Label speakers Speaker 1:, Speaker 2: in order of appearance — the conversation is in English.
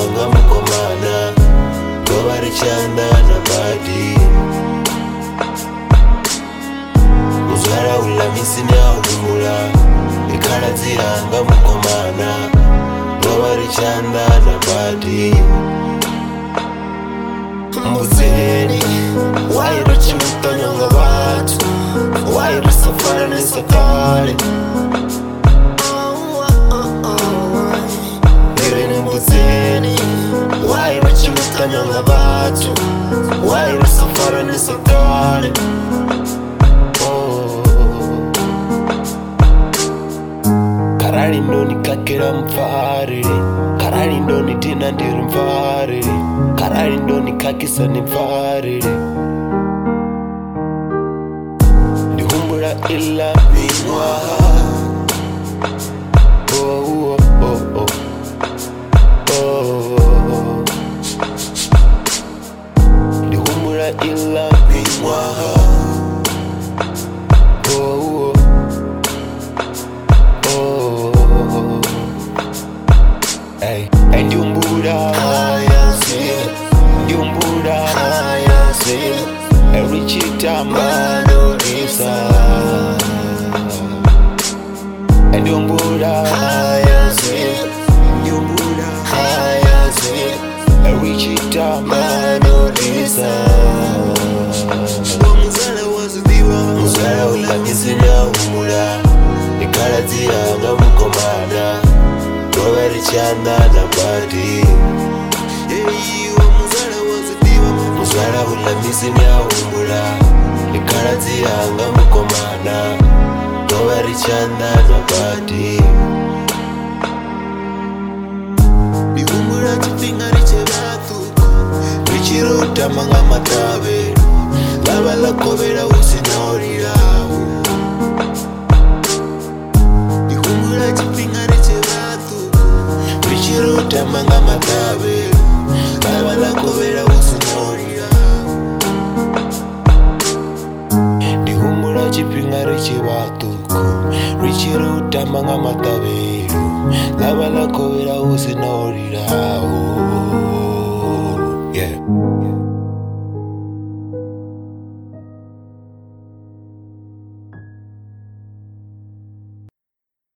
Speaker 1: anga mukomana Goba richanda na badi Muzara ulamisi ni ahumula Ikara ziranga mukomana Goba richanda na badi Mbuzeni Wairo chimutonyonga watu Wairo safari ni safari Mbuzeni Wairo chimutonyonga watu Wairo safari ni safari Karari ndoni kakira mfarire Karari ndoni tina ndiri mfarire Karari ndoni kakisa ni mfarire Ndihumbura ila minwa Oh, oh, oh, oh Oh Ndihumbura ila minwa Oh, oh Hey, ndiumbura Ndiumbura Every chitamba Nisa Ndiumbura Ndiumbura Every chitamba Nisa Muzala ulamisi na humula Ikala ziranga mukomana Goba richanda na badi Muzala ulamisi ni ahumula Ikala ziranga mukomana Goba richanda na badi Ndihumbura chipinga riche batuko Richiruta manga matabe Lava la kobera usinaorirahu Ndihumbura chipinga riche batuko Richiruta manga matabe Lava la kobera usinaorirahu Ndihumbura chipinga riche batuko Richiruta manga matabe Lava la kobera usinaorirahu